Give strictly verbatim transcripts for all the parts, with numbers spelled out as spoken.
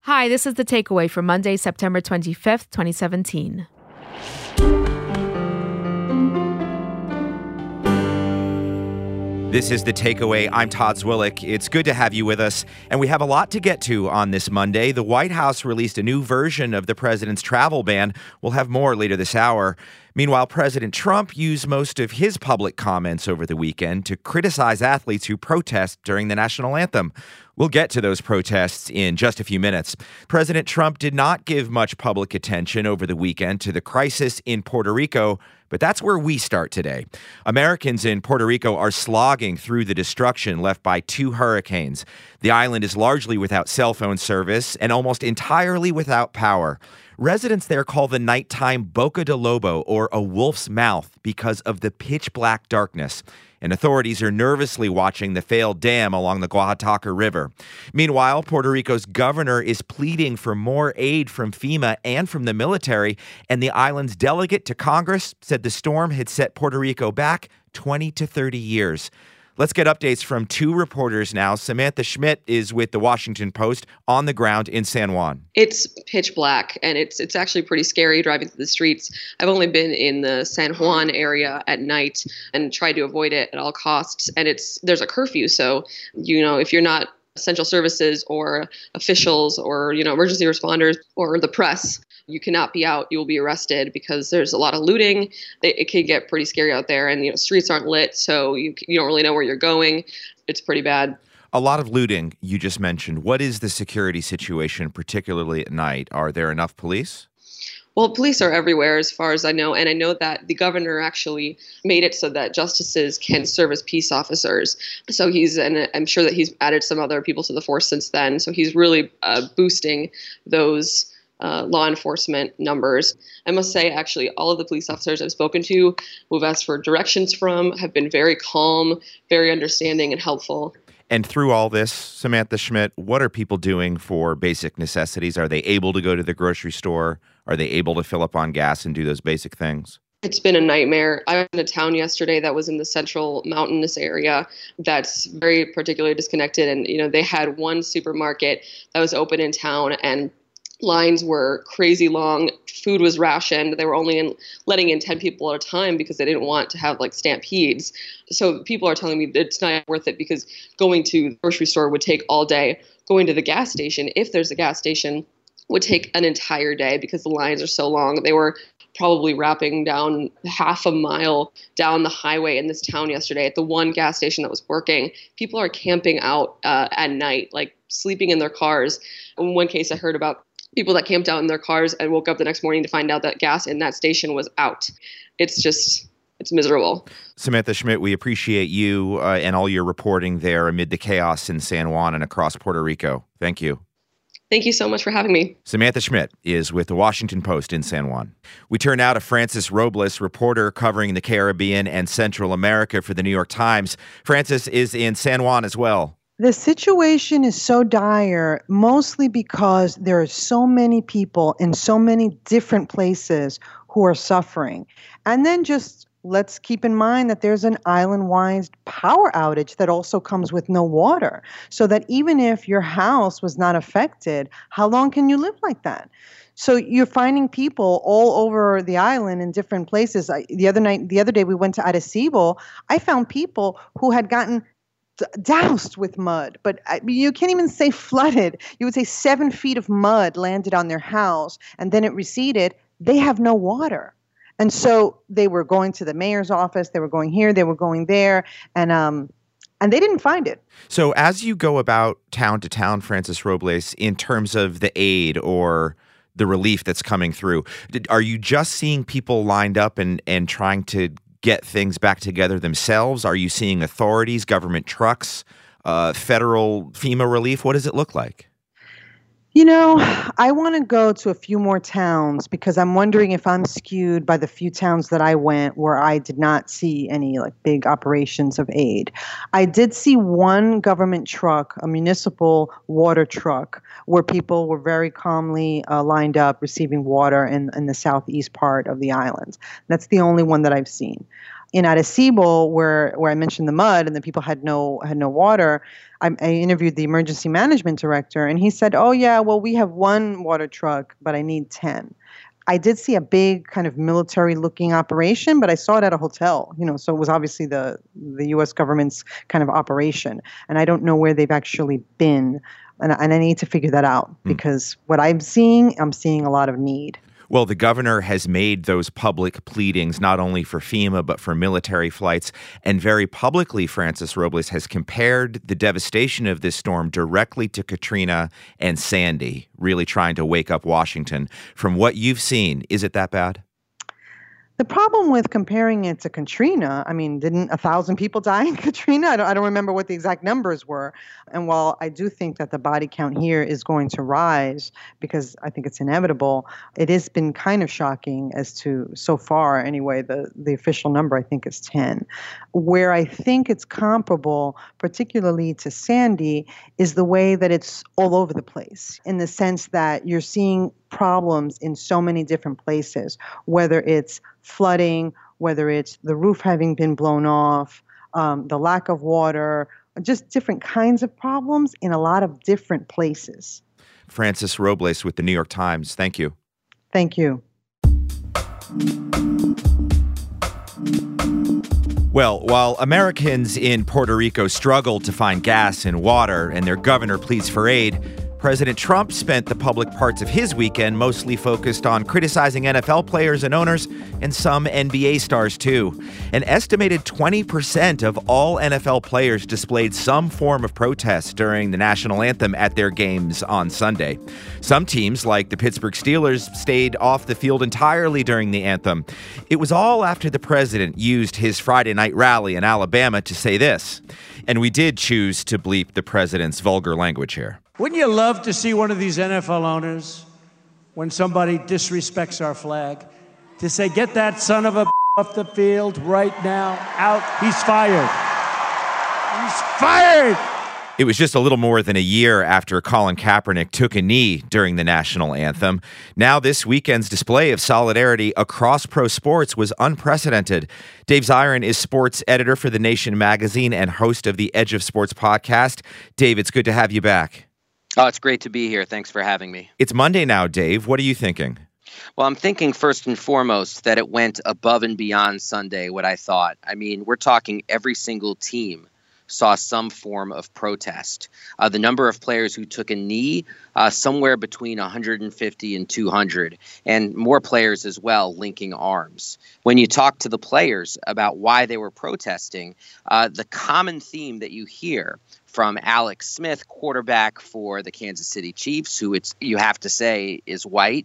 Hi, this is The Takeaway for Monday, September twenty-fifth, twenty seventeen. This is The Takeaway. I'm Todd Zwillich. It's good to have you with us, and we have a lot to get to on this Monday. The White House released a new version of the president's travel ban. We'll have more later this hour. Meanwhile, President Trump used most of his public comments over the weekend to criticize athletes who protest during the national anthem. We'll get to those protests in just a few minutes. President Trump did not give much public attention over the weekend to the crisis in Puerto Rico, but that's where we start today. Americans in Puerto Rico are slogging through the destruction left by two hurricanes. The island is largely without cell phone service and almost entirely without power. Residents there call the nighttime Boca de Lobo, or a wolf's mouth, because of the pitch black darkness. And authorities are nervously watching the failed dam along the Guajataca River. Meanwhile, Puerto Rico's governor is pleading for more aid from FEMA and from the military, and the island's delegate to Congress said the storm had set Puerto Rico back twenty to thirty years. Let's get updates from two reporters now. Samantha Schmidt is with The Washington Post on the ground in San Juan. It's pitch black, and it's it's actually pretty scary driving through the streets. I've only been in the San Juan area at night and tried to avoid it at all costs. And it's there's a curfew, so you know if you're not essential services or officials or you know emergency responders or the press, you cannot be out. You will be arrested because there's a lot of looting. It, it can get pretty scary out there, and you know streets aren't lit, so you you don't really know where you're going. It's pretty bad. A lot of looting you just mentioned. What is the security situation, particularly at night? Are there enough police? Well, police are everywhere as far as I know, and I know that the governor actually made it so that justices can serve as peace officers. So he's, and I'm sure that he's added some other people to the force since then. So he's really uh, boosting those uh, law enforcement numbers. I must say, actually, all of the police officers I've spoken to, who've asked for directions from, have been very calm, very understanding, and helpful. And through all this, Samantha Schmidt, what are people doing for basic necessities? Are they able to go to the grocery store? Are they able to fill up on gas and do those basic things? It's been a nightmare. I was in a town yesterday that was in the central mountainous area that's very particularly disconnected. And, you know, they had one supermarket that was open in town, and lines were crazy long. Food was rationed. They were only in, letting in ten people at a time because they didn't want to have like stampedes. So people are telling me that it's not worth it because going to the grocery store would take all day. Going to the gas station, if there's a gas station, would take an entire day because the lines are so long. They were probably wrapping down half a mile down the highway in this town yesterday at the one gas station that was working. People are camping out uh, at night, like sleeping in their cars. In one case, I heard about people that camped out in their cars and woke up the next morning to find out that gas in that station was out. It's just, it's miserable. Samantha Schmidt, we appreciate you uh, and all your reporting there amid the chaos in San Juan and across Puerto Rico. Thank you. Thank you so much for having me. Samantha Schmidt is with The Washington Post in San Juan. We turn now to Frances Robles, reporter covering the Caribbean and Central America for the New York Times. Frances is in San Juan as well. The situation is so dire, mostly because there are so many people in so many different places who are suffering. And then just let's keep in mind that there's an island-wide power outage that also comes with no water. So that even if your house was not affected, how long can you live like that? So you're finding people all over the island in different places. I, the other night, the other day we went to Arecibo. I found people who had gotten doused with mud, but you can't even say flooded. You would say seven feet of mud landed on their house and then it receded. They have no water. And so they were going to the mayor's office, they were going here, they were going there, and um, and they didn't find it. So as you go about town to town, Frances Robles, in terms of the aid or the relief that's coming through, are you just seeing people lined up and, and trying to get things back together themselves? Are you seeing authorities, government trucks, uh, federal FEMA relief? What does it look like? You know, I want to go to a few more towns because I'm wondering if I'm skewed by the few towns that I went where I did not see any like big operations of aid. I did see one government truck, a municipal water truck, where people were very calmly uh, lined up receiving water in, in the southeast part of the island. That's the only one that I've seen. In Arecibo, where where I mentioned the mud and the people had no had no water, I, I interviewed the emergency management director, and he said, "Oh yeah, well we have one water truck, but I need ten." I did see a big kind of military-looking operation, but I saw it at a hotel, you know, so it was obviously the the U S government's kind of operation, and I don't know where they've actually been, and, and I need to figure that out because what I'm seeing, I'm seeing a lot of need. Well, the governor has made those public pleadings not only for FEMA, but for military flights. And very publicly, Francis Robles has compared the devastation of this storm directly to Katrina and Sandy, really trying to wake up Washington. From what you've seen, is it that bad? The problem with comparing it to Katrina, I mean, didn't a thousand people die in Katrina? I don't, I don't remember what the exact numbers were. And while I do think that the body count here is going to rise because I think it's inevitable, it has been kind of shocking as to, so far anyway, the, the official number I think is ten. Where I think it's comparable, particularly to Sandy, is the way that it's all over the place, in the sense that you're seeing problems in so many different places, whether it's flooding, whether it's the roof having been blown off, um, the lack of water, just different kinds of problems in a lot of different places. Francis Robles with the New York Times. Thank you. Thank you. Well, while Americans in Puerto Rico struggle to find gas and water and their governor pleads for aid, President Trump spent the public parts of his weekend mostly focused on criticizing N F L players and owners and some N B A stars, too. An estimated twenty percent of all N F L players displayed some form of protest during the national anthem at their games on Sunday. Some teams, like the Pittsburgh Steelers, stayed off the field entirely during the anthem. It was all after the president used his Friday night rally in Alabama to say this. And we did choose to bleep the president's vulgar language here. Wouldn't you love to see one of these N F L owners, when somebody disrespects our flag, to say, get that son of a off the field right now, out, he's fired. He's fired! It was just a little more than a year after Colin Kaepernick took a knee during the national anthem. Now this weekend's display of solidarity across pro sports was unprecedented. Dave Zirin is sports editor for The Nation magazine and host of the Edge of Sports podcast. Dave, it's good to have you back. Oh, it's great to be here. Thanks for having me. It's Monday now, Dave. What are you thinking? Well, I'm thinking first and foremost that it went above and beyond Sunday, what I thought. I mean, we're talking every single team saw some form of protest. Uh, the number of players who took a knee, uh, somewhere between one hundred fifty and two hundred, and more players as well linking arms. When you talk to the players about why they were protesting, uh, the common theme that you hear from Alex Smith, quarterback for the Kansas City Chiefs, who it's you have to say is white,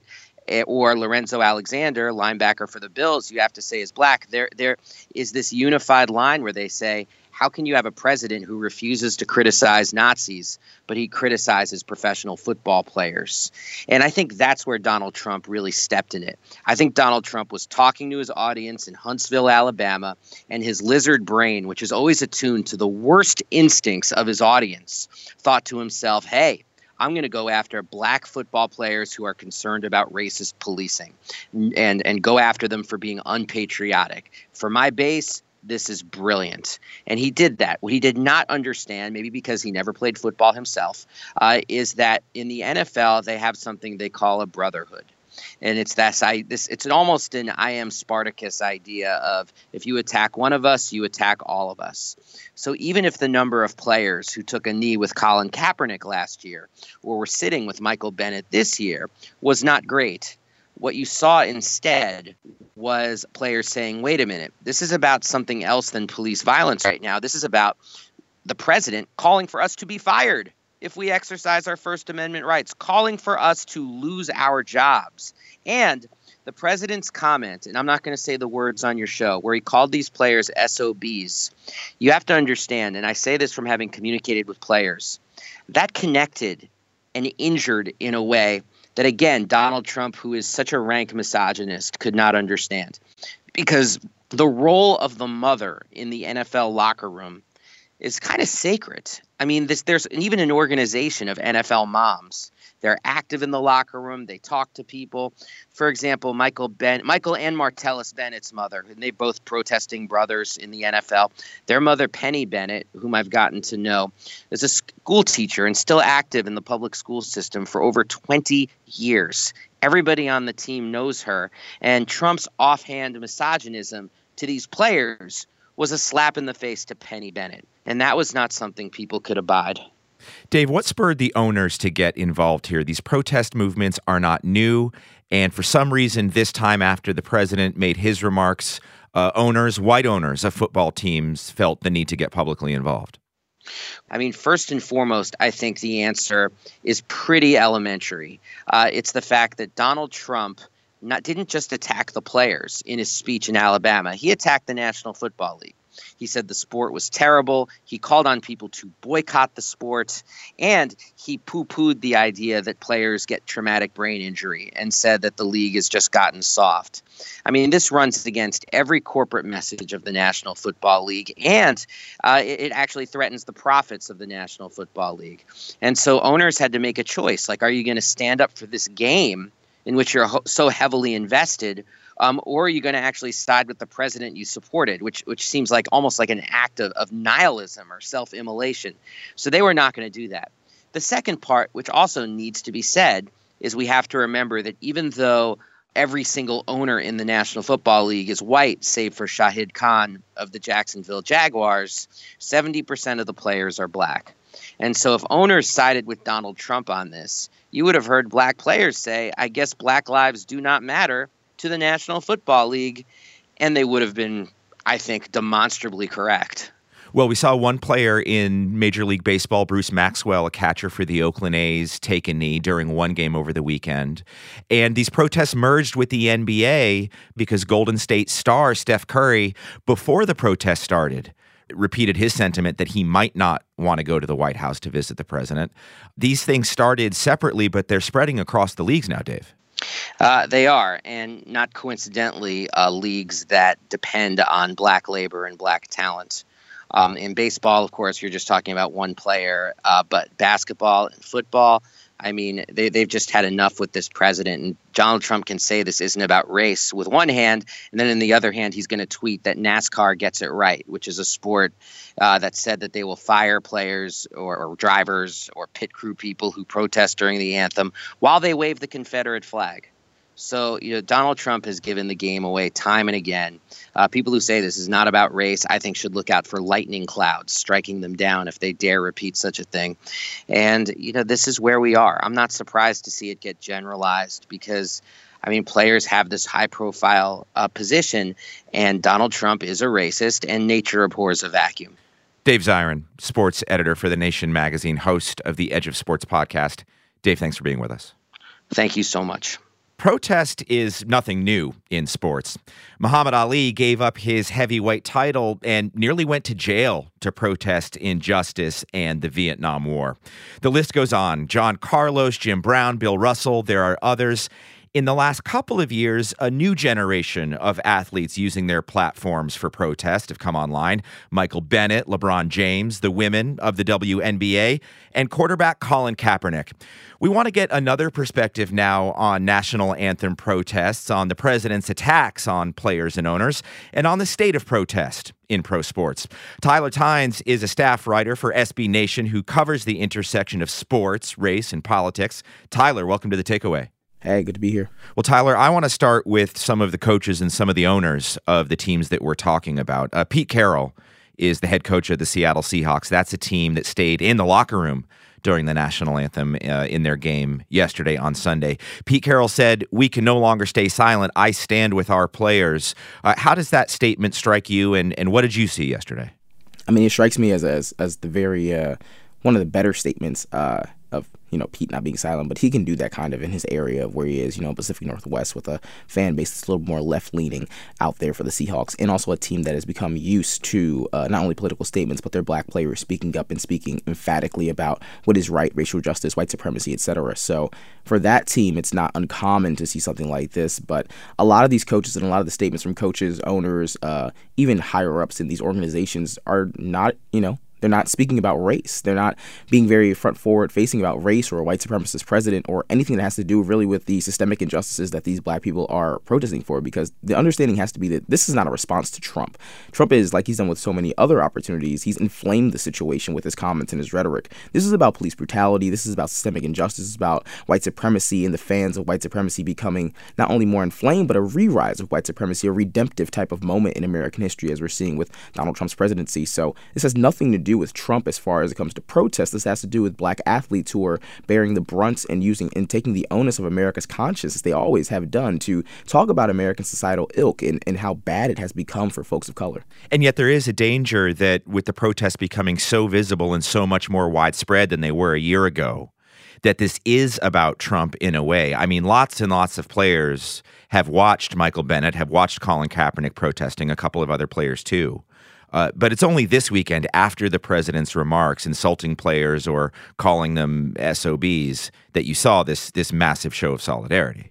or Lorenzo Alexander, linebacker for the Bills, you have to say is black. There, there is this unified line where they say, how can you have a president who refuses to criticize Nazis, but he criticizes professional football players? And I think that's where Donald Trump really stepped in it. I think Donald Trump was talking to his audience in Huntsville, Alabama, and his lizard brain, which is always attuned to the worst instincts of his audience, thought to himself, hey, I'm going to go after black football players who are concerned about racist policing and, and go after them for being unpatriotic. For my base, this is brilliant. And he did that. What he did not understand, maybe because he never played football himself, uh, is that in the N F L, they have something they call a brotherhood. And it's that I, this it's an almost an I am Spartacus idea of if you attack one of us, you attack all of us. So even if the number of players who took a knee with Colin Kaepernick last year or were sitting with Michael Bennett this year was not great, what you saw instead was players saying, wait a minute, this is about something else than police violence right now. This is about the president calling for us to be fired if we exercise our First Amendment rights, calling for us to lose our jobs. And the president's comment, and I'm not going to say the words on your show, where he called these players S O Bs, you have to understand, and I say this from having communicated with players, that connected and injured in a way that, again, Donald Trump, who is such a rank misogynist, could not understand. Because the role of the mother in the N F L locker room is kind of sacred. I mean, this, there's even an organization of N F L moms. They're active in the locker room. They talk to people. For example, Michael Ben, Michael and Martellus Bennett's mother, and they both protesting brothers in the N F L. Their mother, Penny Bennett, whom I've gotten to know, is a school teacher and still active in the public school system for over twenty years. Everybody on the team knows her. And Trump's offhand misogynism to these players was a slap in the face to Penny Bennett. And that was not something people could abide. Dave, what spurred the owners to get involved here? These protest movements are not new, and for some reason, this time after the president made his remarks, uh, owners, white owners of football teams felt the need to get publicly involved. I mean, first and foremost, I think the answer is pretty elementary. Uh, it's the fact that Donald Trump not, didn't just attack the players in his speech in Alabama. He attacked the National Football League. He said the sport was terrible. He called on people to boycott the sport. And he poo-pooed the idea that players get traumatic brain injury and said that the league has just gotten soft. I mean, this runs against every corporate message of the National Football League. And uh, it, it actually threatens the profits of the National Football League. And so owners had to make a choice. Like, are you going to stand up for this game in which you're ho- so heavily invested, Um, or are you going to actually side with the president you supported, which which seems like almost like an act of, of nihilism or self-immolation? So they were not going to do that. The second part, which also needs to be said, is we have to remember that even though every single owner in the National Football League is white, save for Shahid Khan of the Jacksonville Jaguars, seventy percent of the players are black. And so if owners sided with Donald Trump on this, you would have heard black players say, I guess black lives do not matter to the National Football League, and they would have been, I think, demonstrably correct. Well, we saw one player in Major League Baseball, Bruce Maxwell, a catcher for the Oakland A's, take a knee during one game over the weekend. And these protests merged with the N B A because Golden State star Steph Curry, before the protest started, repeated his sentiment that he might not want to go to the White House to visit the president. These things started separately, but they're spreading across the leagues now, Dave. Uh, they are, and not coincidentally, uh, leagues that depend on black labor and black talent. Um, in baseball, of course, you're just talking about one player, uh, but basketball and football, I mean, they, they've just had enough with this president. And Donald Trump can say this isn't about race with one hand, and then in the other hand, he's going to tweet that NASCAR gets it right, which is a sport uh, that said that they will fire players or, or drivers or pit crew people who protest during the anthem while they wave the Confederate flag. So, you know, Donald Trump has given the game away time and again. Uh, people who say this is not about race, I think, should look out for lightning clouds striking them down if they dare repeat such a thing. And, you know, this is where we are. I'm not surprised to see it get generalized because, I mean, players have this high profile uh, position, and Donald Trump is a racist, and nature abhors a vacuum. Dave Zirin, sports editor for The Nation magazine, host of the Edge of Sports podcast. Dave, thanks for being with us. Thank you so much. Protest is nothing new in sports. Muhammad Ali gave up his heavyweight title and nearly went to jail to protest injustice and the Vietnam War. The list goes on. John Carlos, Jim Brown, Bill Russell, there are others. In the last couple of years, a new generation of athletes using their platforms for protest have come online. Michael Bennett, LeBron James, the women of the W N B A, and quarterback Colin Kaepernick. We want to get another perspective now on national anthem protests, on the president's attacks on players and owners, and on the state of protest in pro sports. Tyler Tynes is a staff writer for S B Nation who covers the intersection of sports, race, and politics. Tyler, welcome to The Takeaway. Hey, good to be here. Well, Tyler, I want to start with some of the coaches and some of the owners of the teams that we're talking about. Uh, Pete Carroll is the head coach of the Seattle Seahawks. That's a team that stayed in the locker room during the national anthem uh, in their game yesterday on Sunday. Pete Carroll said, "We can no longer stay silent. I stand with our players." Uh, how does that statement strike you, and, and what did you see yesterday? I mean, it strikes me as as, as the very uh, one of the better statements uh, of, you know, Pete not being silent, but he can do that kind of in his area of where he is, you know, Pacific Northwest, with a fan base that's a little more left-leaning out there for the Seahawks, and also a team that has become used to uh, not only political statements, but their black players speaking up and speaking emphatically about what is right, racial justice, white supremacy, et cetera. So for that team, it's not uncommon to see something like this, but a lot of these coaches and a lot of the statements from coaches, owners, uh, even higher-ups in these organizations are not, you know, they're not speaking about race. They're not being very front forward facing about race or a white supremacist president or anything that has to do really with the systemic injustices that these black people are protesting for, because the understanding has to be that this is not a response to Trump. Trump is, like he's done with so many other opportunities, he's inflamed the situation with his comments and his rhetoric. This is about police brutality. This is about systemic injustice. It's about white supremacy and the fans of white supremacy becoming not only more inflamed, but a re-rise of white supremacy, a redemptive type of moment in American history, as we're seeing with Donald Trump's presidency. So this has nothing to do with Trump as far as it comes to protests. This has to do with black athletes who are bearing the brunt and using and taking the onus of America's conscience, as they always have done, to talk about American societal ilk and, and how bad it has become for folks of color. And yet there is a danger that with the protests becoming so visible and so much more widespread than they were a year ago, that this is about Trump in a way. I mean, lots and lots of players have watched Michael Bennett, have watched Colin Kaepernick protesting, a couple of other players too. Uh, but it's only this weekend, after the president's remarks insulting players or calling them S O Bs, that you saw this this massive show of solidarity.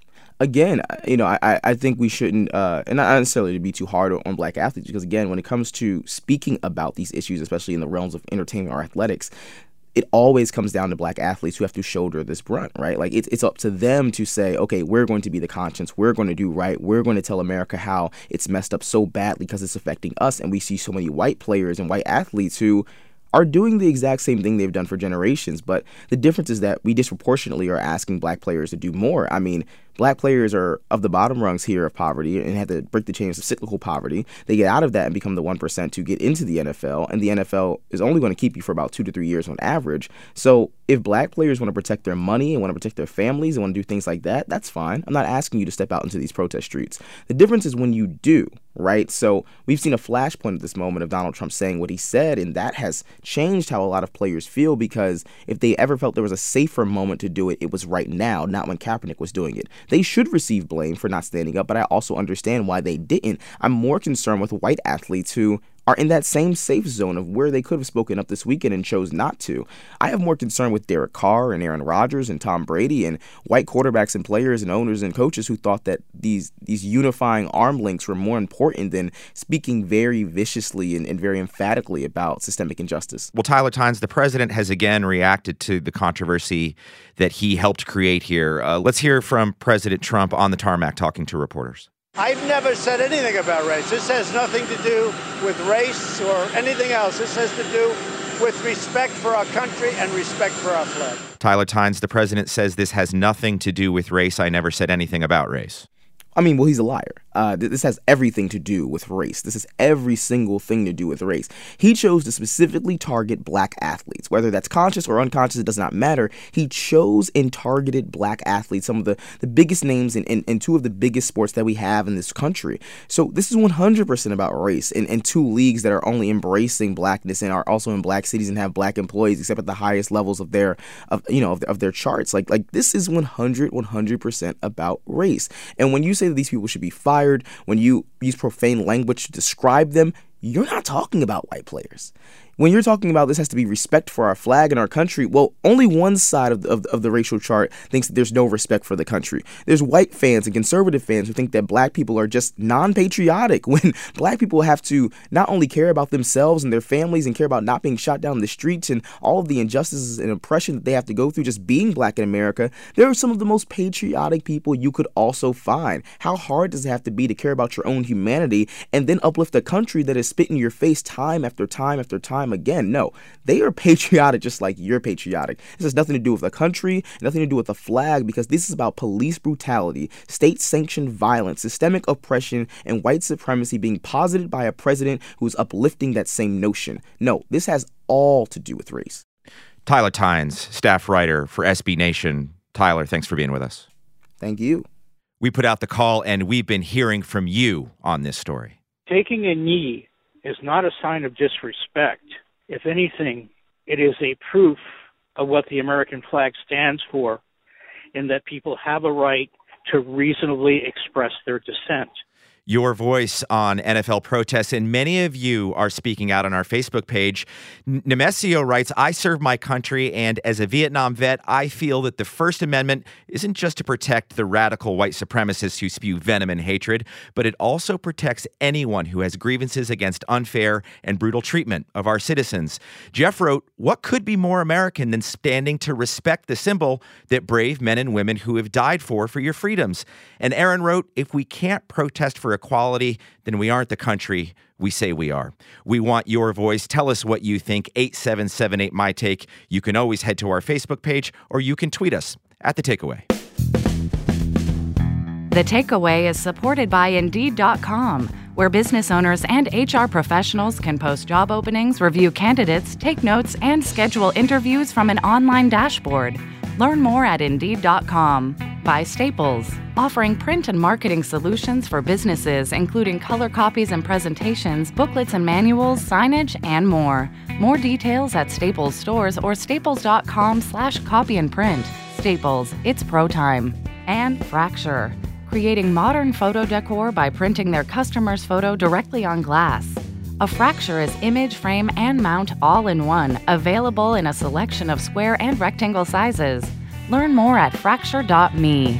Again, you know, I, I think we shouldn't, uh, and not necessarily to be too hard on black athletes, because, again, when it comes to speaking about these issues, especially in the realms of entertainment or athletics, it always comes down to black athletes who have to shoulder this brunt, right? Like, it's it's up to them to say, okay, we're going to be the conscience. We're going to do right. We're going to tell America how it's messed up so badly because it's affecting us. And we see so many white players and white athletes who are doing the exact same thing they've done for generations. But the difference is that we disproportionately are asking black players to do more. I mean, black players are of the bottom rungs here of poverty and have to break the chains of cyclical poverty. They get out of that and become the one percent to get into the N F L. And the N F L is only going to keep you for about two to three years on average. So if black players want to protect their money and want to protect their families and want to do things like that, that's fine. I'm not asking you to step out into these protest streets. The difference is when you do, right? So we've seen a flashpoint at this moment of Donald Trump saying what he said, and that has changed how a lot of players feel, because if they ever felt there was a safer moment to do it, it was right now, not when Kaepernick was doing it. They should receive blame for not standing up, but I also understand why they didn't. I'm more concerned with white athletes who are in that same safe zone of where they could have spoken up this weekend and chose not to. I have more concern with Derek Carr and Aaron Rodgers and Tom Brady and white quarterbacks and players and owners and coaches who thought that these these unifying arm links were more important than speaking very viciously and, and very emphatically about systemic injustice. Well, Tyler Tynes, the president has again reacted to the controversy that he helped create here. Uh, let's hear from President Trump on the tarmac talking to reporters. I've never said anything about race. This has nothing to do with race or anything else. This has to do with respect for our country and respect for our flag. Tyler Tynes, the president says this has nothing to do with race. I never said anything about race. I mean, well, he's a liar. Uh, this has everything to do with race. This has every single thing to do with race. He chose to specifically target black athletes, whether that's conscious or unconscious, it does not matter. He chose and targeted black athletes, some of the, the biggest names in, in, in two of the biggest sports that we have in this country. So this is one hundred percent about race, and, and two leagues that are only embracing blackness and are also in black cities and have black employees, except at the highest levels of their, of you know, of, of their charts. Like, like this is one hundred, one hundred percent about race. And when you say that these people should be fired, when you use profane language to describe them, you're not talking about white players. When you're talking about this has to be respect for our flag and our country, well, only one side of the, of, of the racial chart thinks that there's no respect for the country. There's white fans and conservative fans who think that black people are just non-patriotic, when black people have to not only care about themselves and their families and care about not being shot down the streets and all of the injustices and oppression that they have to go through just being black in America. There are some of the most patriotic people you could also find. How hard does it have to be to care about your own humanity and then uplift a country that is spit in your face time after time after time again? No, they are patriotic just like you're patriotic. This has nothing to do with the country, nothing to do with the flag, because this is about police brutality, state-sanctioned violence, systemic oppression, and white supremacy being posited by a president who is uplifting that same notion. No, this has all to do with race. Tyler Tynes, staff writer for S B Nation. Tyler, thanks for being with us. Thank you. We put out the call, and we've been hearing from you on this story. Taking a knee is not a sign of disrespect. If anything, it is a proof of what the American flag stands for, in that people have a right to reasonably express their dissent. your voice on N F L protests, and many of you are speaking out on our Facebook page. N- Nemesio writes, I serve my country, and as a Vietnam vet, I feel that the First Amendment isn't just to protect the radical white supremacists who spew venom and hatred, but it also protects anyone who has grievances against unfair and brutal treatment of our citizens. Jeff wrote, what could be more American than standing to respect the symbol that brave men and women who have died for for your freedoms? And Aaron wrote, if we can't protest for equality, then we aren't the country we say we are. We want your voice. Tell us what you think. eight seven seven eight, my take. You can always head to our Facebook page, or you can tweet us at The Takeaway. The Takeaway is supported by Indeed dot com, where business owners and H R professionals can post job openings, review candidates, take notes, and schedule interviews from an online dashboard. Learn more at Indeed dot com. By Staples, offering print and marketing solutions for businesses, including color copies and presentations, booklets and manuals, signage, and more. More details at Staples stores or staples dot com slash copy and print. Staples, it's pro time. And Fracture, creating modern photo decor by printing their customer's photo directly on glass. A Fracture is image, frame, and mount all in one, available in a selection of square and rectangle sizes. Learn more at fracture dot me.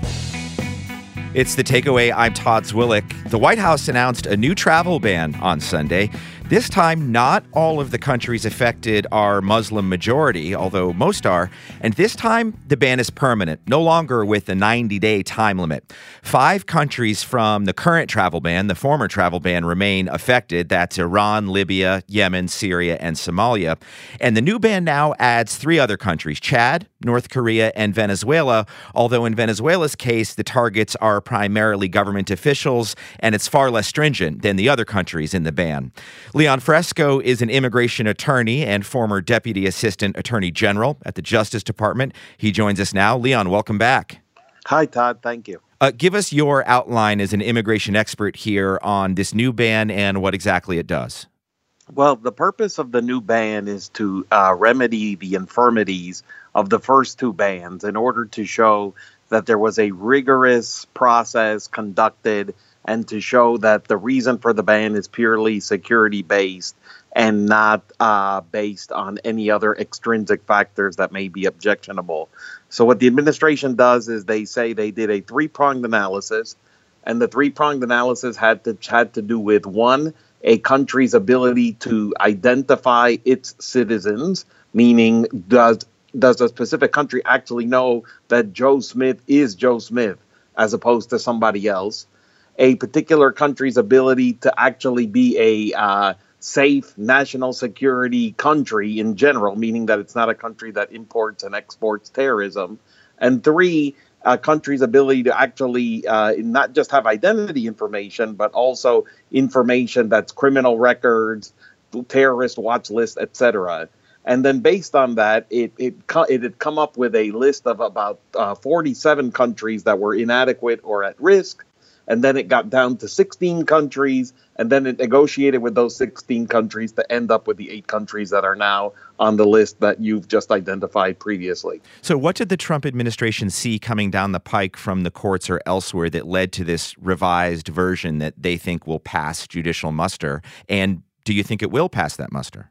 It's The Takeaway. I'm Todd Zwillich. The White House announced a new travel ban on Sunday. This time, not all of the countries affected are Muslim majority, although most are. And this time, the ban is permanent, no longer with a ninety-day time limit. Five countries from the current travel ban, the former travel ban, remain affected. That's Iran, Libya, Yemen, Syria, and Somalia. And the new ban now adds three other countries, Chad, North Korea, and Venezuela, although in Venezuela's case, the targets are primarily government officials, and it's far less stringent than the other countries in the ban. Leon Fresco is an immigration attorney and former Deputy Assistant Attorney General at the Justice Department. He joins us now. Leon, welcome back. Hi, Todd. Thank you. Uh, give us your outline as an immigration expert here on this new ban and what exactly it does. Well, the purpose of the new ban is to uh, remedy the infirmities of the first two bans in order to show that there was a rigorous process conducted and to show that the reason for the ban is purely security-based and not uh, based on any other extrinsic factors that may be objectionable. So what the administration does is they say they did a three-pronged analysis, and the three-pronged analysis had to had to do with, one, a country's ability to identify its citizens, meaning does does a specific country actually know that Joe Smith is Joe Smith as opposed to somebody else? A particular country's ability to actually be a uh, safe national security country in general, meaning that it's not a country that imports and exports terrorism. And three, a country's ability to actually uh, not just have identity information, but also information that's criminal records, terrorist watch list, et cetera. And then based on that, it it, it had come up with a list of about uh, forty-seven countries that were inadequate or at risk. And then it got down to sixteen countries, and then it negotiated with those sixteen countries to end up with the eight countries that are now on the list that you've just identified previously. So what did the Trump administration see coming down the pike from the courts or elsewhere that led to this revised version that they think will pass judicial muster? And do you think it will pass that muster?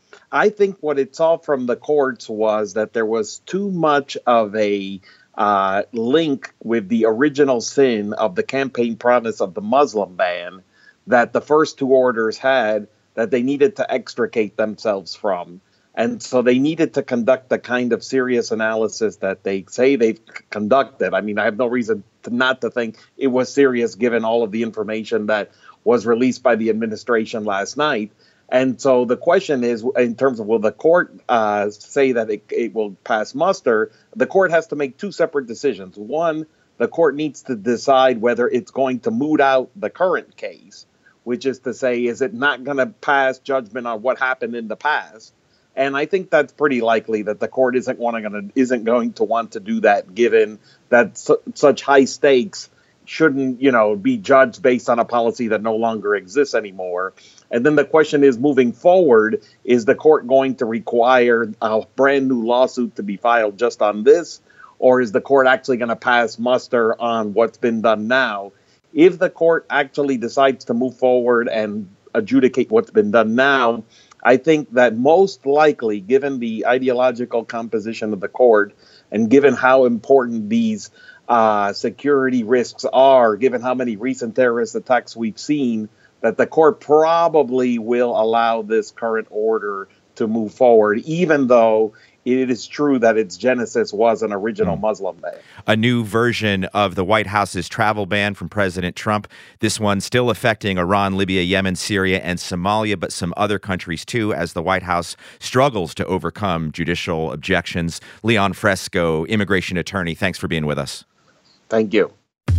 I think what it saw from the courts was that there was too much of a Uh, link with the original sin of the campaign promise of the Muslim ban that the first two orders had that they needed to extricate themselves from. And so they needed to conduct the kind of serious analysis that they say they've c- conducted. I mean, I have no reason to not to think it was serious given all of the information that was released by the administration last night. And so the question is, in terms of will the court uh, say that it, it will pass muster, the court has to make two separate decisions. One, the court needs to decide whether it's going to moot out the current case, which is to say, is it not going to pass judgment on what happened in the past? And I think that's pretty likely that the court isn't going to isn't going to want to do that, given that su- such high stakes shouldn't, you know, be judged based on a policy that no longer exists anymore. And then the question is, moving forward, is the court going to require a brand new lawsuit to be filed just on this? Or is the court actually going to pass muster on what's been done now? If the court actually decides to move forward and adjudicate what's been done now, I think that most likely, given the ideological composition of the court and given how important these uh, security risks are, given how many recent terrorist attacks we've seen, that the court probably will allow this current order to move forward, even though it is true that its genesis was an original mm. Muslim ban. A new version of the White House's travel ban from President Trump. This one still affecting Iran, Libya, Yemen, Syria, and Somalia, but some other countries too, as the White House struggles to overcome judicial objections. Leon Fresco, immigration attorney, thanks for being with us. Thank you.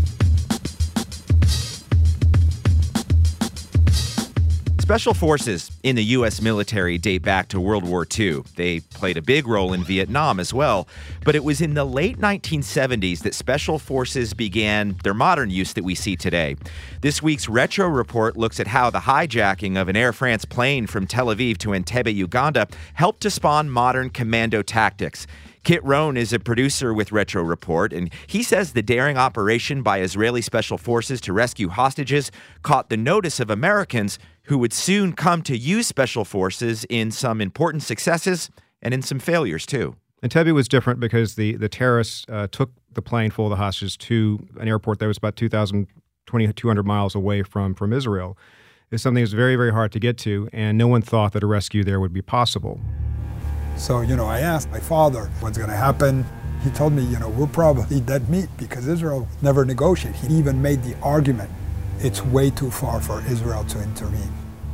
Special forces in the U S military date back to World War Two. They played a big role in Vietnam as well. But it was in the late nineteen seventies that special forces began their modern use that we see today. This week's Retro Report looks at how the hijacking of an Air France plane from Tel Aviv to Entebbe, Uganda, helped to spawn modern commando tactics. Kit Rohn is a producer with Retro Report, and he says the daring operation by Israeli special forces to rescue hostages caught the notice of Americans who would soon come to use special forces in some important successes and in some failures, too. Entebbe was different because the, the terrorists uh, took the plane full of the hostages to an airport that was about two thousand, twenty-two hundred miles away from, from Israel. It's something that's very, very hard to get to, and no one thought that a rescue there would be possible. So, you know, I asked my father what's going to happen. He told me, you know, we'll probably eat dead meat because Israel never negotiated. He even made the argument, it's way too far for Israel to intervene.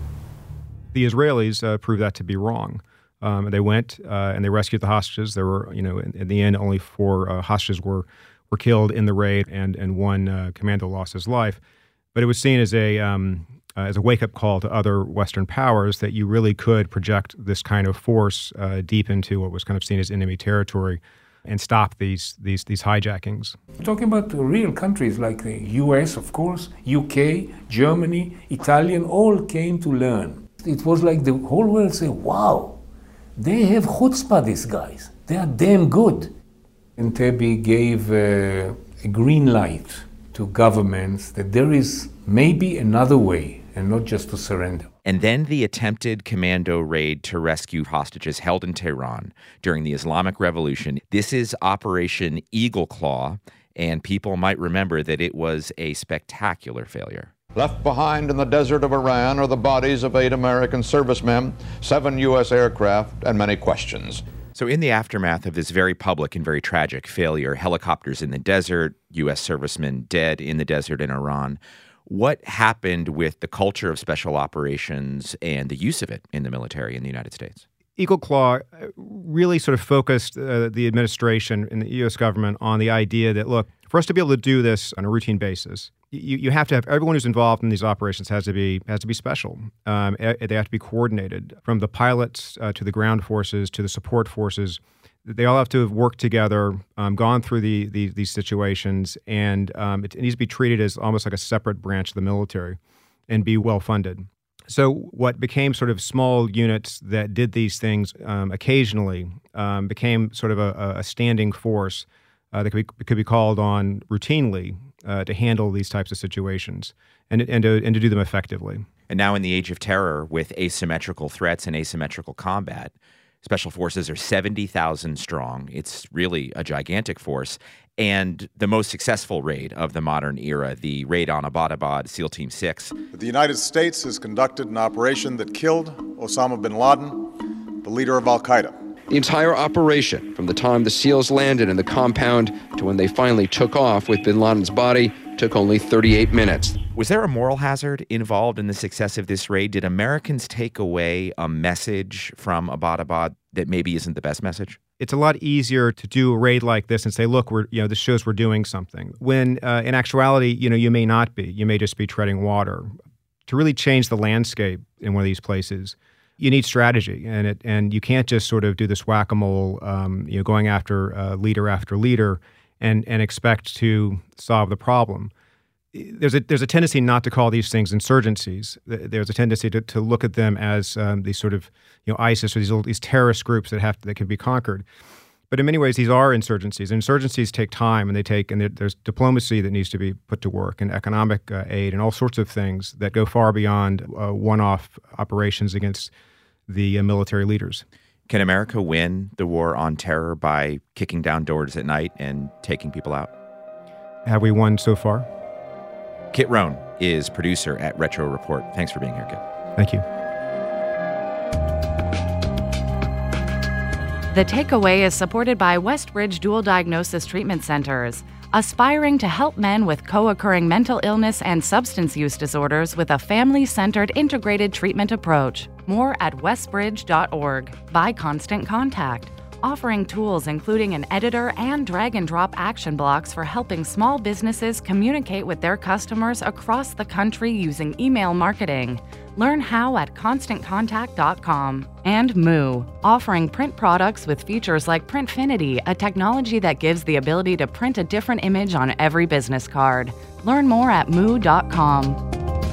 The Israelis uh, proved that to be wrong. Um, they went uh, and they rescued the hostages. There were, you know, in, in the end, only four uh, hostages were were killed in the raid, and and one uh, commando lost his life. But it was seen as a um, uh, as a wake-up call to other Western powers that you really could project this kind of force uh, deep into what was kind of seen as enemy territory and stop these these these hijackings. We're talking about real countries like the U S, of course, U K, Germany, Italian, all came to learn. It was like the whole world said, wow, they have chutzpah, these guys. They are damn good. Entebbe gave uh, a green light to governments that there is maybe another way and not just to surrender. And then the attempted commando raid to rescue hostages held in Tehran during the Islamic Revolution. This is Operation Eagle Claw, and people might remember that it was a spectacular failure. Left behind in the desert of Iran are the bodies of eight American servicemen, seven U S aircraft, and many questions. So in the aftermath of this very public and very tragic failure, helicopters in the desert, U S servicemen dead in the desert in Iran, what happened with the culture of special operations and the use of it in the military in the United States? Eagle Claw really sort of focused uh, the administration and the U S government on the idea that, look, for us to be able to do this on a routine basis, you, you have to have everyone who's involved in these operations has to be has to be special. Um, they have to be coordinated, from the pilots uh, to the ground forces to the support forces. They all have to have worked together, um, gone through the, the, these situations, and um, it, it needs to be treated as almost like a separate branch of the military and be well funded. So what became sort of small units that did these things um, occasionally um, became sort of a, a standing force uh, that could be, could be called on routinely uh, to handle these types of situations and, and, to, and to do them effectively. And now in the age of terror, with asymmetrical threats and asymmetrical combat, Special Forces are seventy thousand strong. It's really a gigantic force. And the most successful raid of the modern era, the raid on Abbottabad, SEAL Team six. The United States has conducted an operation that killed Osama bin Laden, the leader of al-Qaeda. The entire operation, from the time the SEALs landed in the compound to when they finally took off with bin Laden's body, took only thirty-eight minutes. Was there a moral hazard involved in the success of this raid? Did Americans take away a message from Abbottabad that maybe isn't the best message? It's a lot easier to do a raid like this and say, look, we're, you know, this shows we're doing something. When uh, in actuality, you know, you may not be. You may just be treading water. To really change the landscape in one of these places, you need strategy, and it and you can't just sort of do this whack-a-mole, um, you know, going after uh, leader after leader and and expect to solve the problem. There's a there's a tendency not to call these things insurgencies. There's a tendency to, to look at them as um, these sort of, you know, ISIS or these these terrorist groups that have to, that can be conquered. But in many ways, these are insurgencies. Insurgencies take time, and they take and there's diplomacy that needs to be put to work, and economic uh, aid, and all sorts of things that go far beyond uh, one-off operations against the uh, military leaders. Can America win the war on terror by kicking down doors at night and taking people out? Have we won so far? Kit Rohn is producer at Retro Report. Thanks for being here, Kit. Thank you. The Takeaway is supported by Westbridge Dual Diagnosis Treatment Centers, aspiring to help men with co-occurring mental illness and substance use disorders with a family-centered integrated treatment approach. More at westbridge dot org. By Constant Contact, offering tools including an editor and drag-and-drop action blocks for helping small businesses communicate with their customers across the country using email marketing. Learn how at constant contact dot com. And Moo, offering print products with features like Printfinity, a technology that gives the ability to print a different image on every business card. Learn more at moo dot com.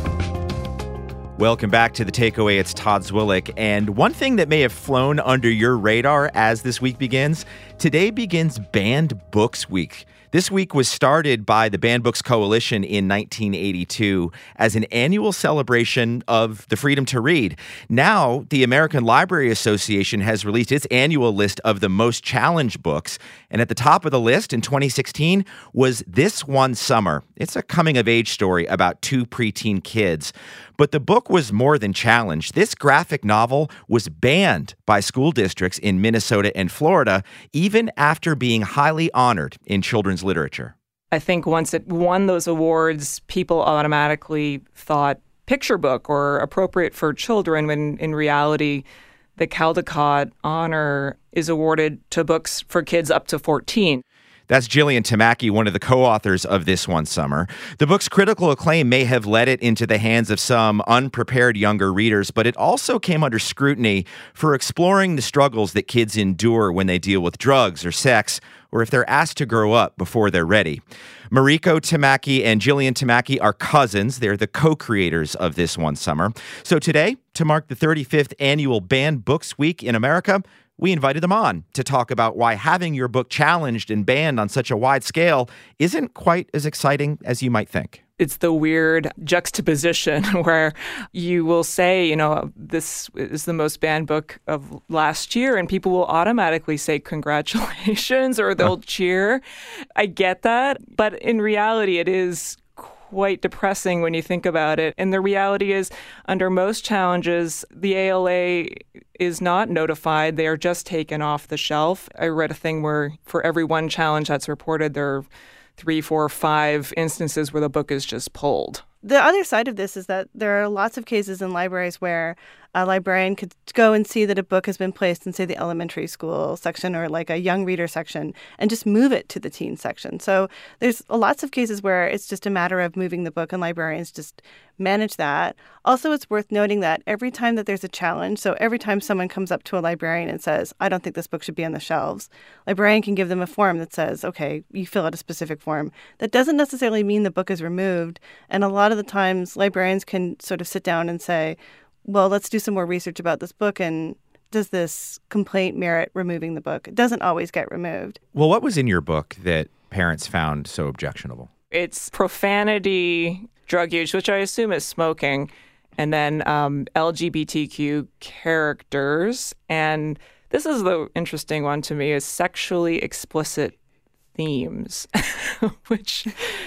Welcome back to The Takeaway. It's Todd Zwillich. And one thing that may have flown under your radar as this week begins, today begins Banned Books Week. This week was started by the Banned Books Coalition in nineteen eighty-two as an annual celebration of the freedom to read. Now, the American Library Association has released its annual list of the most challenged books. And at the top of the list in twenty sixteen was This One Summer. It's a coming-of-age story about two preteen kids. But the book was more than challenged. This graphic novel was banned by school districts in Minnesota and Florida, even after being highly honored in children's literature. I think once it won those awards, people automatically thought picture book or appropriate for children, when in reality, the Caldecott honor is awarded to books for kids up to fourteen. That's Jillian Tamaki, one of the co-authors of This One Summer. The book's critical acclaim may have led it into the hands of some unprepared younger readers, but it also came under scrutiny for exploring the struggles that kids endure when they deal with drugs or sex, or if they're asked to grow up before they're ready. Mariko Tamaki and Jillian Tamaki are cousins. They're the co-creators of This One Summer. So today, to mark the thirty-fifth annual Banned Books Week in America, we invited them on to talk about why having your book challenged and banned on such a wide scale isn't quite as exciting as you might think. It's the weird juxtaposition where you will say, you know, this is the most banned book of last year, and people will automatically say congratulations, or they'll cheer. I get that. But in reality, it is quite depressing when you think about it. And the reality is, under most challenges, the A L A is not notified. They are just taken off the shelf. I read a thing where for every one challenge that's reported, there are three, four, five instances where the book is just pulled. The other side of this is that there are lots of cases in libraries where a librarian could go and see that a book has been placed in, say, the elementary school section or like a young reader section and just move it to the teen section. So there's lots of cases where it's just a matter of moving the book, and librarians just manage that. Also, it's worth noting that every time that there's a challenge, so every time someone comes up to a librarian and says, I don't think this book should be on the shelves, librarian can give them a form that says, okay, you fill out a specific form. That doesn't necessarily mean the book is removed. And a lot of the times, librarians can sort of sit down and say, well, let's do some more research about this book, and does this complaint merit removing the book? It doesn't always get removed. Well, what was in your book that parents found so objectionable? It's profanity, drug use, which I assume is smoking, and then um, L G B T Q characters. And this is the interesting one to me, is sexually explicit themes, which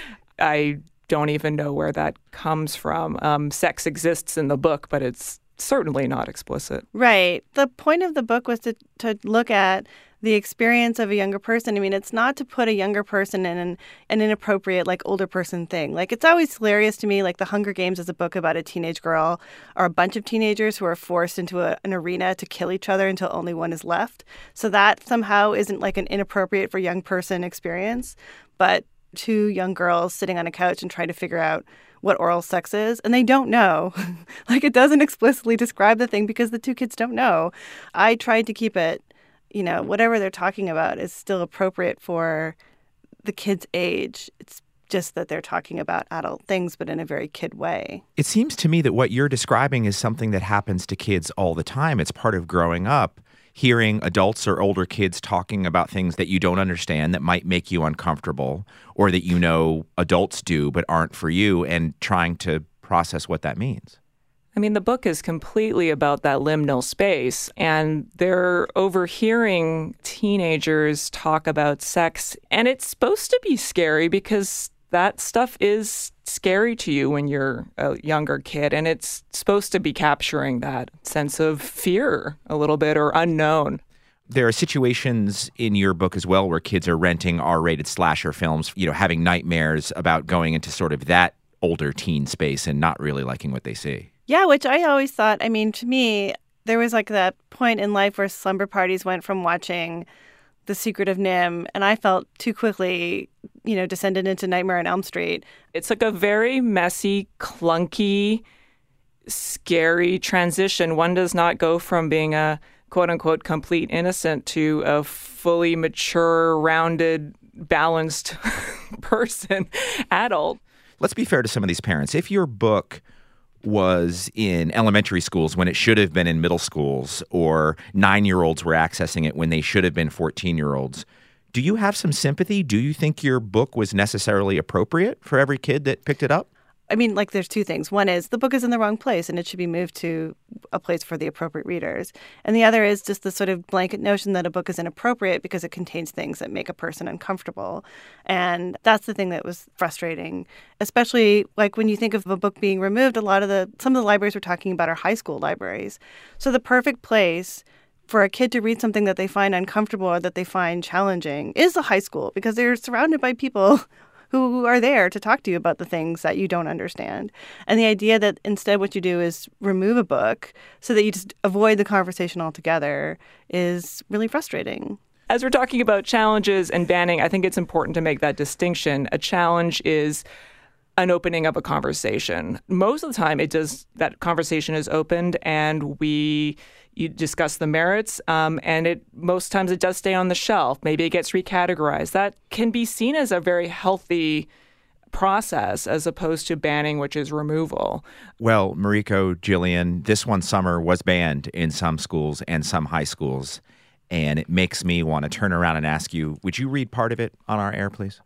I don't even know where that comes from. Um, sex exists in the book, but it's certainly not explicit. Right. The point of the book was to, to look at the experience of a younger person. I mean, it's not to put a younger person in an, an inappropriate, like, older person thing. Like, it's always hilarious to me, like, The Hunger Games is a book about a teenage girl or a bunch of teenagers who are forced into a, an arena to kill each other until only one is left. So that somehow isn't, like, an inappropriate for young person experience. But two young girls sitting on a couch and trying to figure out what oral sex is, and they don't know. Like, it doesn't explicitly describe the thing because the two kids don't know. I tried to keep it, you know, whatever they're talking about is still appropriate for the kid's age. It's just that they're talking about adult things, but in a very kid way. It seems to me that what you're describing is something that happens to kids all the time. It's part of growing up. hearing adults or older kids talking about things that you don't understand that might make you uncomfortable, or that you know adults do but aren't for you, and trying to process what that means? I mean, the book is completely about that liminal space, and they're overhearing teenagers talk about sex, and it's supposed to be scary because that stuff is scary to you when you're a younger kid, and it's supposed to be capturing that sense of fear a little bit, or unknown. There are situations in your book as well where kids are renting R-rated slasher films, you know, having nightmares about going into sort of that older teen space and not really liking what they see. Yeah, which I always thought, I mean, to me, there was like that point in life where slumber parties went from watching The Secret of N I M, and I felt too quickly, you know, descended into Nightmare on Elm Street. It's like a very messy, clunky, scary transition. One does not go from being a quote-unquote complete innocent to a fully mature, rounded, balanced person, adult. Let's be fair to some of these parents. If your book was in elementary schools when it should have been in middle schools, or nine-year-olds were accessing it when they should have been fourteen-year-olds, do you have some sympathy? Do you think your book was necessarily appropriate for every kid that picked it up? I mean, like, there's two things. One is the book is in the wrong place and it should be moved to a place for the appropriate readers. And the other is just the sort of blanket notion that a book is inappropriate because it contains things that make a person uncomfortable. And that's the thing that was frustrating, especially like when you think of a book being removed, a lot of the, some of the libraries we're talking about are high school libraries. So the perfect place for a kid to read something that they find uncomfortable or that they find challenging is a high school, because they're surrounded by people who are there to talk to you about the things that you don't understand. And the idea that instead what you do is remove a book so that you just avoid the conversation altogether is really frustrating. As we're talking about challenges and banning, I think it's important to make that distinction. A challenge is an opening of a conversation. Most of the time, it does, that conversation is opened and we you discuss the merits, um, and it most times it does stay on the shelf. Maybe it gets recategorized. That can be seen as a very healthy process as opposed to banning, which is removal. Well, Mariko, Jillian, This One Summer was banned in some schools and some high schools, and it makes me want to turn around and ask you, would you read part of it on our air, please?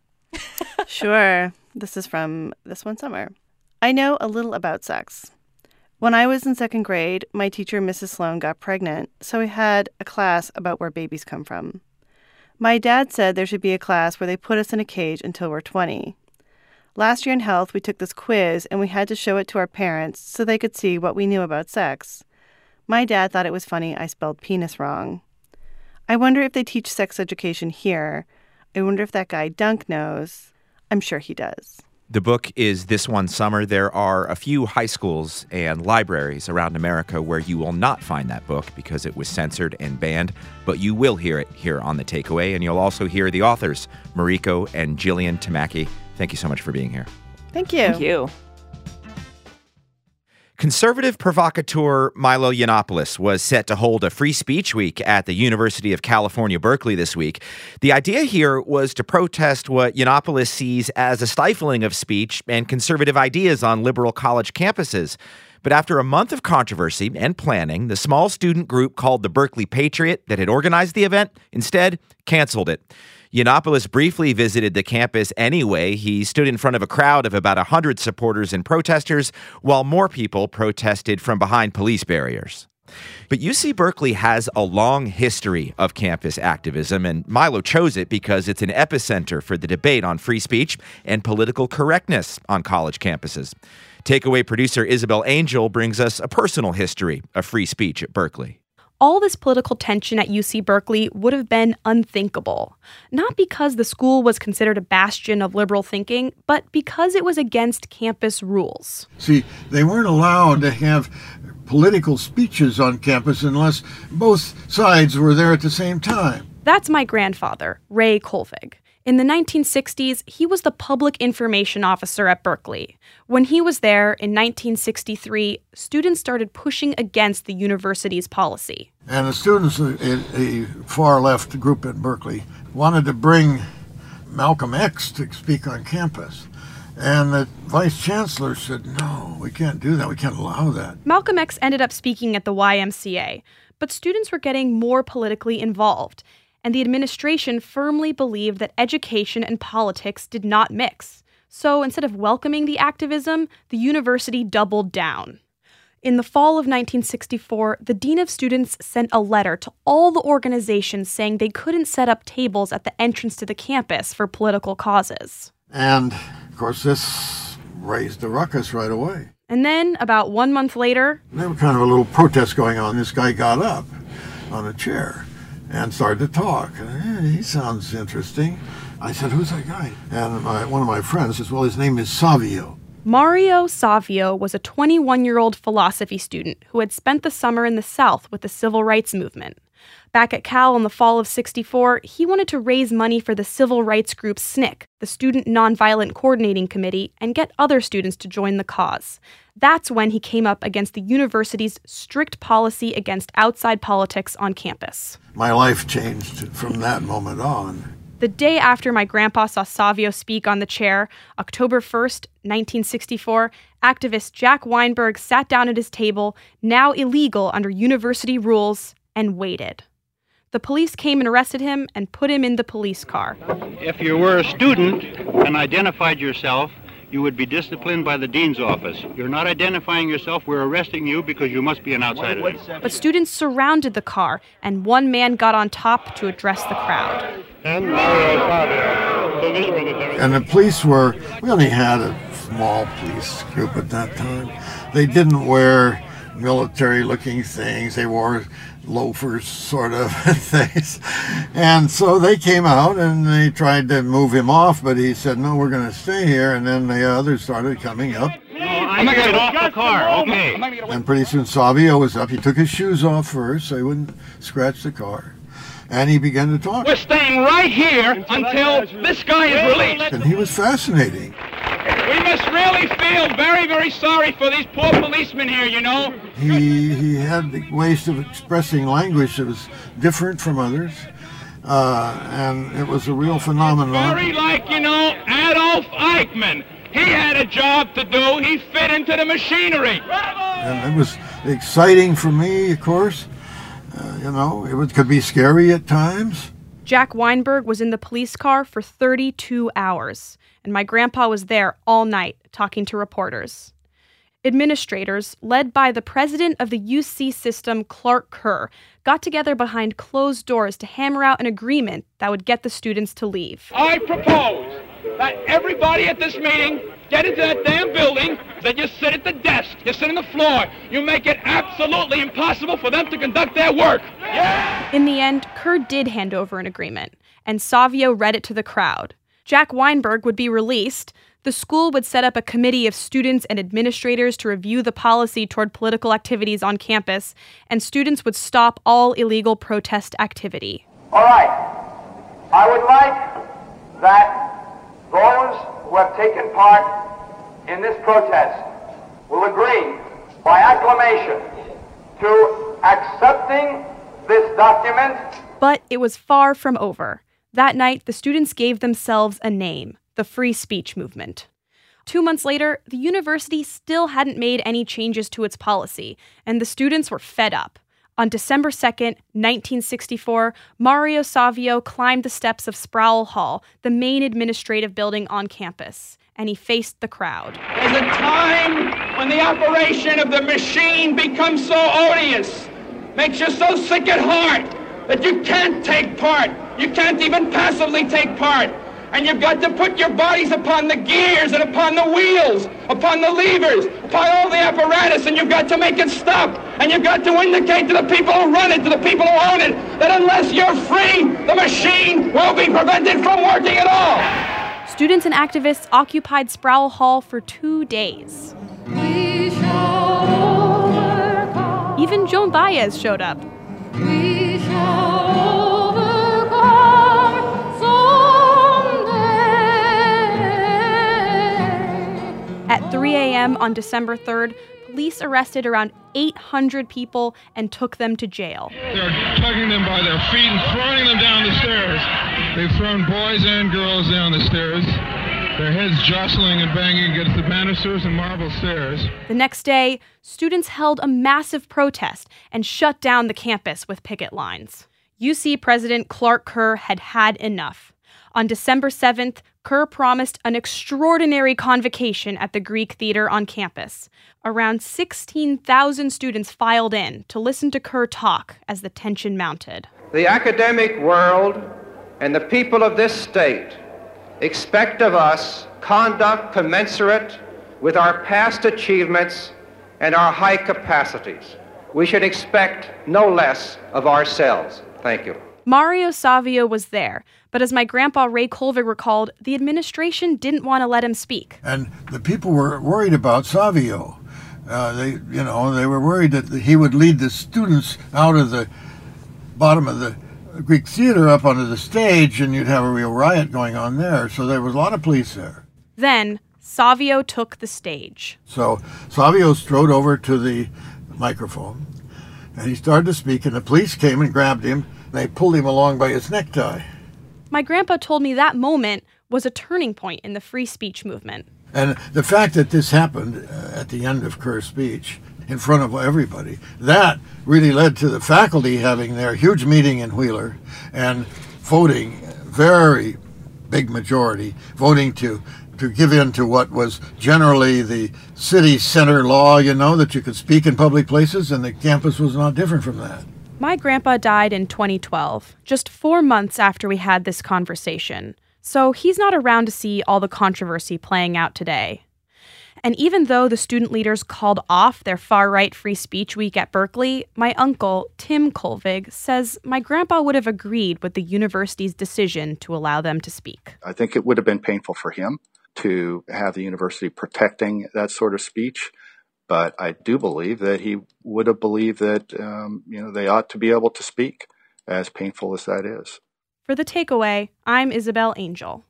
Sure. This is from This One Summer. I know a little about sex. When I was in second grade, my teacher, Missus Sloan, got pregnant, so we had a class about where babies come from. My dad said there should be a class where they put us in a cage until we're twenty. Last year in health, we took this quiz, and we had to show it to our parents so they could see what we knew about sex. My dad thought it was funny I spelled penis wrong. I wonder if they teach sex education here. I wonder if that guy Dunk knows. I'm sure he does. The book is This One Summer. There are a few high schools and libraries around America where you will not find that book because it was censored and banned, but you will hear it here on The Takeaway, and you'll also hear the authors, Mariko and Jillian Tamaki. Thank you so much for being here. Thank you. Thank you. Conservative provocateur Milo Yiannopoulos was set to hold a free speech week at the University of California, Berkeley this week. The idea here was to protest what Yiannopoulos sees as a stifling of speech and conservative ideas on liberal college campuses. But after a month of controversy and planning, the small student group called the Berkeley Patriot that had organized the event instead canceled it. Yiannopoulos briefly visited the campus anyway. He stood in front of a crowd of about one hundred supporters and protesters, while more people protested from behind police barriers. But U C Berkeley has a long history of campus activism, and Milo chose it because it's an epicenter for the debate on free speech and political correctness on college campuses. Takeaway producer Isabel Angel brings us a personal history of free speech at Berkeley. All this political tension at U C Berkeley would have been unthinkable. Not because the school was considered a bastion of liberal thinking, but because it was against campus rules. See, they weren't allowed to have political speeches on campus unless both sides were there at the same time. That's my grandfather, Ray Kolvig. In the nineteen sixties, he was the public information officer at Berkeley. When he was there in nineteen sixty-three, students started pushing against the university's policy. And the students, a, a far-left group at Berkeley, wanted to bring Malcolm X to speak on campus. And the vice chancellor said, no, we can't do that. We can't allow that. Malcolm X ended up speaking at the Y M C A. But students were getting more politically involved, and the administration firmly believed that education and politics did not mix. So instead of welcoming the activism, the university doubled down. In the fall of nineteen sixty-four, the Dean of Students sent a letter to all the organizations saying they couldn't set up tables at the entrance to the campus for political causes. And, of course, this raised a ruckus right away. And then, about one month later... There was kind of a little protest going on. This guy got up on a chair and started to talk. Eh, he sounds interesting. I said, who's that guy? And my, one of my friends says, well, his name is Savio. Mario Savio was a twenty-one-year-old philosophy student who had spent the summer in the South with the civil rights movement. Back at Cal in the fall of sixty-four, he wanted to raise money for the civil rights group S N C C, the Student Nonviolent Coordinating Committee, and get other students to join the cause. That's when he came up against the university's strict policy against outside politics on campus. My life changed from that moment on. The day after my grandpa saw Savio speak on the chair, October first, nineteen sixty-four, activist Jack Weinberg sat down at his table, now illegal under university rules, and waited. The police came and arrested him and put him in the police car. If you were a student and identified yourself, you would be disciplined by the dean's office. You're not identifying yourself, we're arresting you because you must be an outsider. But students surrounded the car, and one man got on top to address the crowd. And the police were, we only had a small police group at that time. They didn't wear military-looking things. They wore loafers, sort of, things. And so they came out and they tried to move him off, but he said, no, we're going to stay here. And then the others started coming up. I'm going to get off the car, okay. And pretty soon Savio was up. He took his shoes off first so he wouldn't scratch the car. And he began to talk. We're staying right here until this guy is released. And he was fascinating. We must really feel very, very sorry for these poor policemen here, you know. He he had ways of expressing language that was different from others. Uh, and it was a real phenomenon. Very like, you know, Adolf Eichmann. He had a job to do. He fit into the machinery. And it was exciting for me, of course. Uh, you know, it was, could be scary at times. Jack Weinberg was in the police car for thirty-two hours, and my grandpa was there all night talking to reporters. Administrators, led by the president of the U C system, Clark Kerr, got together behind closed doors to hammer out an agreement that would get the students to leave. I propose that everybody at this meeting get into that damn building, then you sit at the desk, you sit on the floor, you make it absolutely impossible for them to conduct their work. Yeah! In the end, Kerr did hand over an agreement, and Savio read it to the crowd. Jack Weinberg would be released. The school would set up a committee of students and administrators to review the policy toward political activities on campus, and students would stop all illegal protest activity. All right. I would like that those who have taken part in this protest will agree by acclamation to accepting this document. But it was far from over. That night, the students gave themselves a name, the Free Speech Movement. Two months later, the university still hadn't made any changes to its policy, and the students were fed up. On December second, nineteen sixty-four, Mario Savio climbed the steps of Sproul Hall, the main administrative building on campus, and he faced the crowd. There's a time when the operation of the machine becomes so odious, makes you so sick at heart that you can't take part. You can't even passively take part. And you've got to put your bodies upon the gears and upon the wheels, upon the levers, upon all the apparatus, and you've got to make it stop. And you've got to indicate to the people who run it, to the people who own it, that unless you're free, the machine will be prevented from working at all. Students and activists occupied Sproul Hall for two days. We shall overcome. Even Joan Baez showed up. We shall overcome someday. At three a.m. on December third, police arrested around eight hundred people and took them to jail. They're tugging them by their feet and throwing them down the stairs. They've thrown boys and girls down the stairs. their heads jostling and banging against the banisters and marble stairs. The next day, students held a massive protest and shut down the campus with picket lines. U C President Clark Kerr had had enough. On December seventh, Kerr promised an extraordinary convocation at the Greek Theater on campus. Around sixteen thousand students filed in to listen to Kerr talk as the tension mounted. The academic world and the people of this state expect of us conduct commensurate with our past achievements and our high capacities. We should expect no less of ourselves. Thank you. Mario Savio was there, but as my grandpa Ray Colvig recalled, the administration didn't want to let him speak. And the people were worried about Savio. Uh, they, you know, they were worried that he would lead the students out of the bottom of the Greek Theater up onto the stage, and you'd have a real riot going on there. So there was a lot of police there. Then Savio took the stage. So Savio strode over to the microphone, and he started to speak, and the police came and grabbed him. They pulled him along by his necktie. My grandpa told me that moment was a turning point in the free speech movement. And the fact that this happened uh, at the end of Kerr's speech, in front of everybody, that really led to the faculty having their huge meeting in Wheeler and voting, very big majority, voting to, to give in to what was generally the city center law, you know, that you could speak in public places, and the campus was not different from that. My grandpa died in twenty twelve, just four months after we had this conversation, so he's not around to see all the controversy playing out today. And even though the student leaders called off their far-right free speech week at Berkeley, my uncle, Tim Colvig, says my grandpa would have agreed with the university's decision to allow them to speak. I think it would have been painful for him to have the university protecting that sort of speech. But I do believe that he would have believed that, um, you know, they ought to be able to speak, as painful as that is. For The Takeaway, I'm Isabel Angel.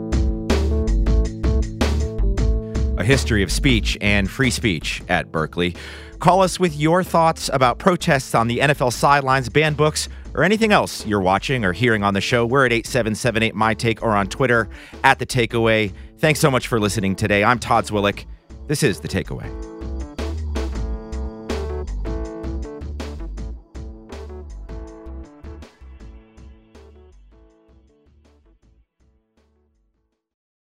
A history of speech and free speech at Berkeley. Call us with your thoughts about protests on the N F L sidelines, banned books, or anything else you're watching or hearing on the show. We're at eight seven seven eight my take or on Twitter at The Takeaway. Thanks so much for listening today. I'm Todd Zwillich. This is The Takeaway.